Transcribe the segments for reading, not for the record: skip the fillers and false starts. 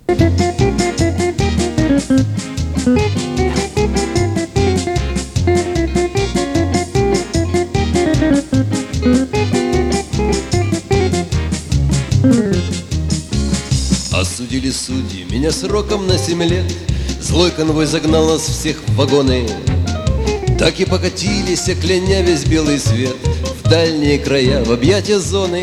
Осудили судьи меня сроком на 7 лет. Злой конвой загнал нас всех в вагоны. Так и покатились, кляня весь белый свет, в дальние края, в объятия зоны.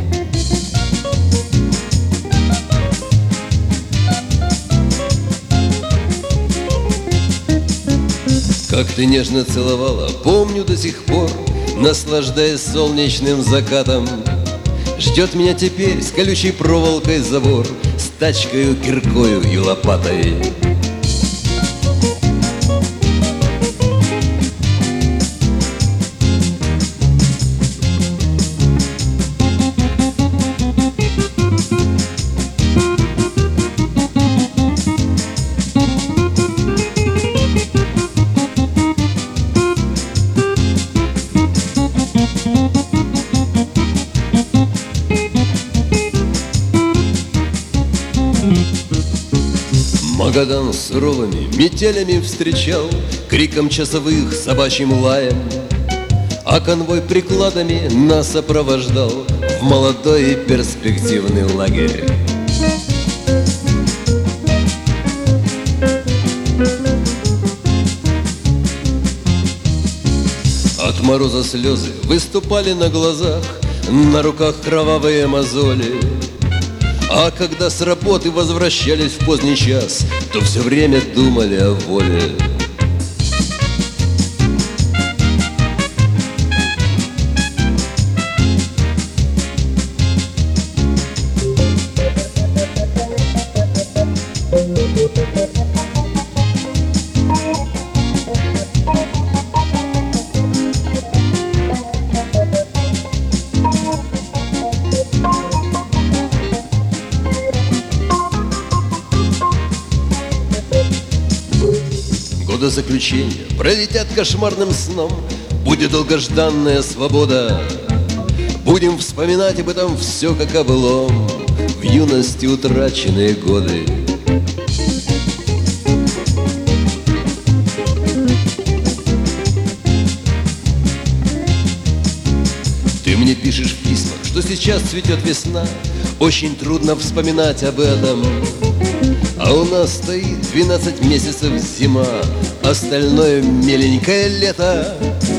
Как ты нежно целовала, помню до сих пор, наслаждаясь солнечным закатом. Ждет меня теперь с колючей проволокой забор, с тачкою, киркою и лопатой. Магадан суровыми метелями встречал, криком часовых, собачьим лаем, а конвой прикладами нас сопровождал в молодой и перспективный лагерь. От мороза слезы выступали на глазах, на руках кровавые мозоли. А когда с работы возвращались в поздний час, то все время думали о воле. Годы заключения пролетят кошмарным сном, будет долгожданная свобода. Будем вспоминать об этом все как о былом, в юности утраченные годы. Ты мне пишешь в письмах, что сейчас цветет весна, очень трудно вспоминать об этом. А у нас стоит 12 месяцев зима, остальное миленькое лето.